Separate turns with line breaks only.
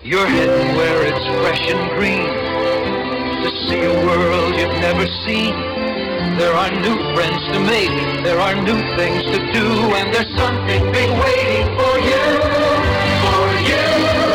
You're heading where it's fresh and green, to see a world you've never seen. There are new friends to make, there are new things to do, and there's something big waiting for you, for you.